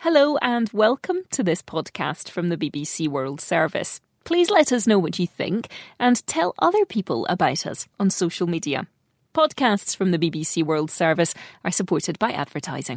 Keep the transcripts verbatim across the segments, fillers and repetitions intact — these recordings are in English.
Hello and welcome to this podcast from the B B C World Service. Please let us know what you think and tell other people about us on social media. Podcasts from the B B C World Service are supported by advertising.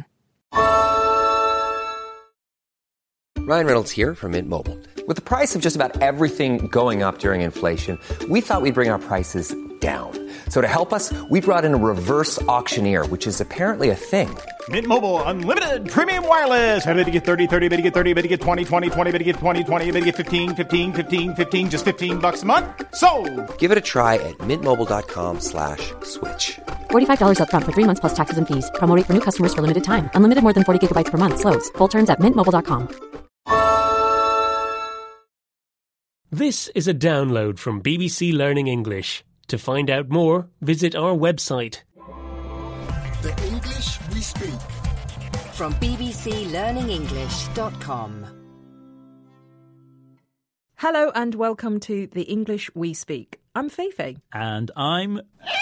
Ryan Reynolds here from Mint Mobile. With the price of just about everything going up during inflation, we thought we'd bring our prices down. So to help us, we brought in a reverse auctioneer, which is apparently a thing. Mint Mobile Unlimited Premium Wireless. How to get thirty, thirty, how to get thirty, how to get twenty, twenty, twenty, how to get twenty, twenty, how to get fifteen, fifteen, fifteen, fifteen, just fifteen bucks a month? Sold! Give it a try at mintmobile.com slash switch. forty-five dollars up front for three months plus taxes and fees. Promo rate for new customers for limited time. Unlimited more than forty gigabytes per month. Slows full terms at mint mobile dot com. This is a download from B B C Learning English. To find out more, visit our website. The English we speak. From b b c learning english dot com. Hello and welcome to The English We Speak. I'm Feifei. And I'm...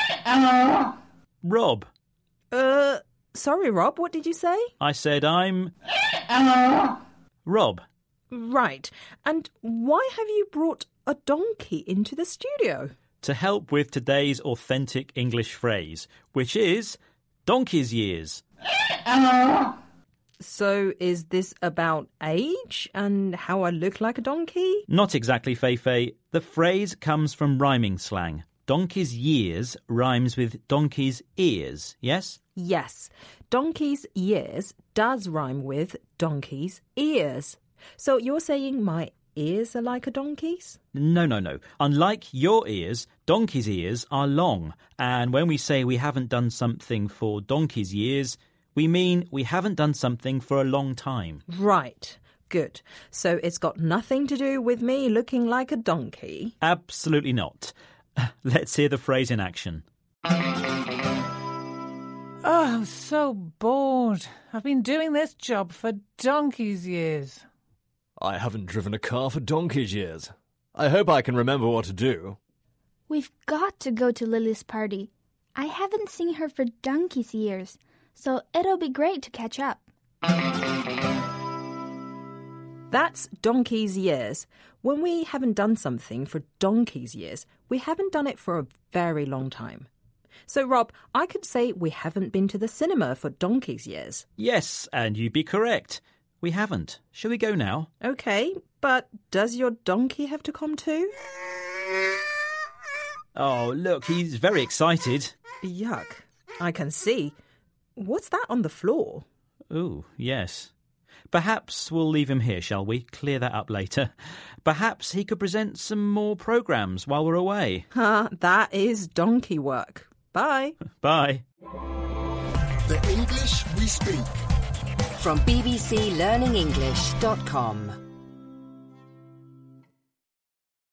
Rob. Uh, sorry, Rob, what did you say? I said I'm... Rob. Right. And why have you brought a donkey into the studio? To help with today's authentic English phrase, which is donkey's years. So is this about age and how I look like a donkey? Not exactly, Feifei. The phrase comes from rhyming slang. Donkey's years rhymes with donkey's ears, yes? Yes. Donkey's years does rhyme with donkey's ears. So you're saying my ears are like a donkey's? No, no, no. Unlike your ears, donkey's ears are long. And when we say we haven't done something for donkey's years, we mean we haven't done something for a long time. Right. Good. So it's got nothing to do with me looking like a donkey? Absolutely not. Let's hear the phrase in action. Oh, I'm so bored. I've been doing this job for donkey's years. I haven't driven a car for donkey's years. I hope I can remember what to do. We've got to go to Lily's party. I haven't seen her for donkey's years, so it'll be great to catch up. That's donkey's years. When we haven't done something for donkey's years, we haven't done it for a very long time. So, Rob, I could say we haven't been to the cinema for donkey's years. Yes, and you'd be correct. We haven't. Shall we go now? OK, but does your donkey have to come too? Oh, look, he's very excited. Yuck. I can see. What's that on the floor? Ooh, yes. Perhaps we'll leave him here, shall we? Clear that up later. Perhaps he could present some more programmes while we're away. Ah, that is donkey work. Bye. Bye. The English we speak. From b b c learning english dot com.